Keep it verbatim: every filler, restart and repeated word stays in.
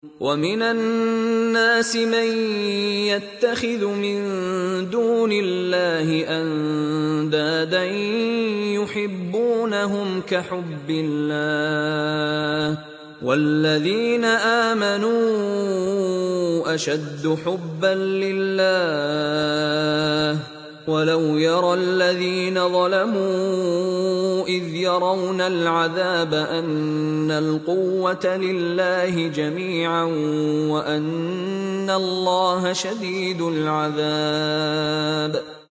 وَمِنَ النَّاسِ مَن يَتَّخِذُ مِن دُونِ اللَّهِ أَندَادًا يُحِبُّونَهُمْ كَحُبِّ اللَّهِ ۖ وَالَّذِينَ آمَنُوا أَشَدُّ حُبًّا لِّلَّهِ ۗ وَلَوْ يَرَى الَّذِينَ ظَلَمُوا إِذْ يَرَوْنَ الْعَذَابَ أَنَّ الْقُوَّةَ لِلَّهِ جَمِيعًا وَأَنَّ اللَّهَ شَدِيدُ الْعَذَابِ.